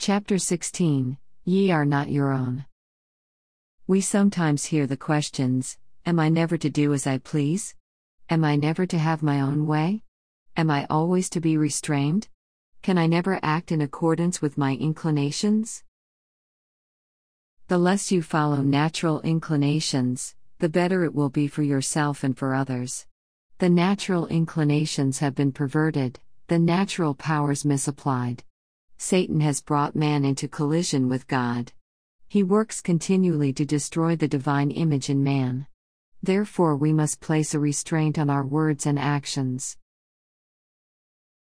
Chapter 16, Ye are not your own. We sometimes hear the questions, am I never to do as I please? Am I never to have my own way? Am I always to be restrained? Can I never act in accordance with my inclinations? The less you follow natural inclinations, the better it will be for yourself and for others. The natural inclinations have been perverted, the natural powers misapplied. Satan has brought man into collision with God. He works continually to destroy the divine image in man. Therefore we must place a restraint on our words and actions.